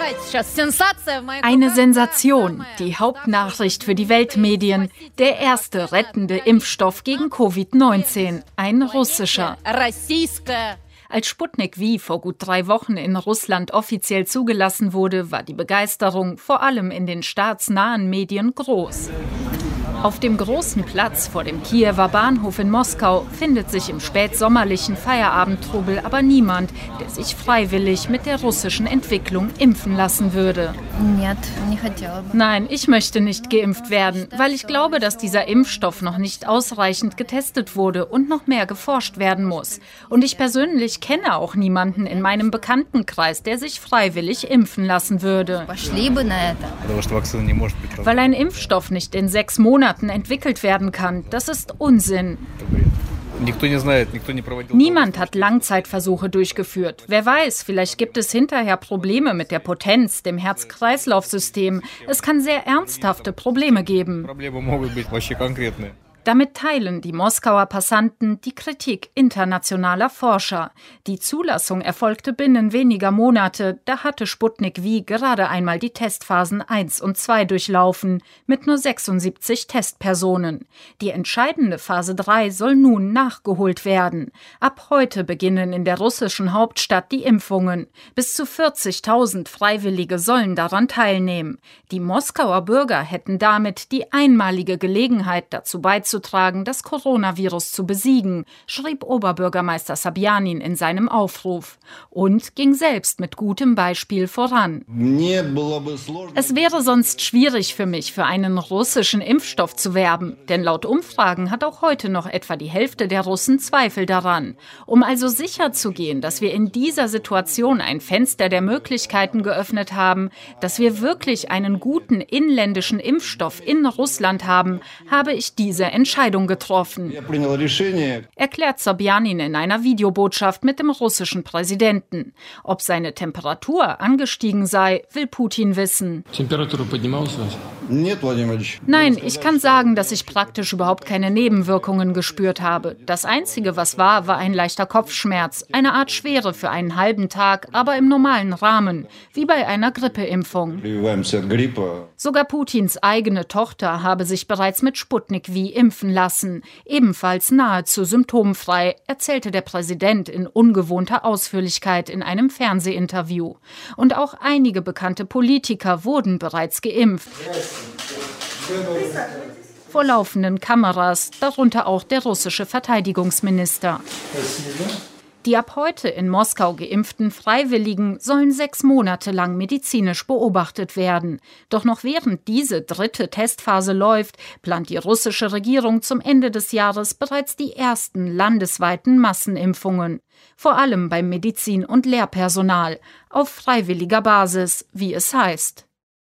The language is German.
Eine Sensation, die Hauptnachricht für die Weltmedien. Der erste rettende Impfstoff gegen Covid-19, ein russischer. Als Sputnik V vor gut 3 Wochen in Russland offiziell zugelassen wurde, war die Begeisterung vor allem in den staatsnahen Medien groß. Auf dem großen Platz vor dem Kiewer Bahnhof in Moskau findet sich im spätsommerlichen Feierabendtrubel aber niemand, der sich freiwillig mit der russischen Entwicklung impfen lassen würde. Nein, ich möchte nicht geimpft werden, weil ich glaube, dass dieser Impfstoff noch nicht ausreichend getestet wurde und noch mehr geforscht werden muss. Und ich persönlich kenne auch niemanden in meinem Bekanntenkreis, der sich freiwillig impfen lassen würde. Weil ein Impfstoff nicht in 6 Monaten entwickelt werden kann, das ist Unsinn. Niemand hat Langzeitversuche durchgeführt. Wer weiß, vielleicht gibt es hinterher Probleme mit der Potenz, dem Herz-Kreislauf-System. Es kann sehr ernsthafte Probleme geben. Damit teilen die Moskauer Passanten die Kritik internationaler Forscher. Die Zulassung erfolgte binnen weniger Monate. Da hatte Sputnik V gerade einmal die Testphasen 1 und 2 durchlaufen, mit nur 76 Testpersonen. Die entscheidende Phase 3 soll nun nachgeholt werden. Ab heute beginnen in der russischen Hauptstadt die Impfungen. Bis zu 40.000 Freiwillige sollen daran teilnehmen. Die Moskauer Bürger hätten damit die einmalige Gelegenheit dazu beizutragen, das Coronavirus zu besiegen, schrieb Oberbürgermeister Sobjanin in seinem Aufruf und ging selbst mit gutem Beispiel voran. Es wäre sonst schwierig für mich, für einen russischen Impfstoff zu werben, denn laut Umfragen hat auch heute noch etwa die Hälfte der Russen Zweifel daran. Um also sicherzugehen, dass wir in dieser Situation ein Fenster der Möglichkeiten geöffnet haben, dass wir wirklich einen guten inländischen Impfstoff in Russland haben, habe ich diese Entscheidung getroffen, erklärt Sobjanin in einer Videobotschaft mit dem russischen Präsidenten. Ob seine Temperatur angestiegen sei, will Putin wissen. Nein, ich kann sagen, dass ich praktisch überhaupt keine Nebenwirkungen gespürt habe. Das Einzige, was war ein leichter Kopfschmerz, eine Art Schwere für einen halben Tag, aber im normalen Rahmen, wie bei einer Grippeimpfung. Sogar Putins eigene Tochter habe sich bereits mit Sputnik V impfen lassen, ebenfalls nahezu symptomfrei, erzählte der Präsident in ungewohnter Ausführlichkeit in einem Fernsehinterview. Und auch einige bekannte Politiker wurden bereits geimpft. Vor laufenden Kameras, darunter auch der russische Verteidigungsminister. Die ab heute in Moskau geimpften Freiwilligen sollen 6 Monate lang medizinisch beobachtet werden. Doch noch während diese 3. Testphase läuft, plant die russische Regierung zum Ende des Jahres bereits die ersten landesweiten Massenimpfungen. Vor allem beim Medizin- und Lehrpersonal, auf freiwilliger Basis, wie es heißt.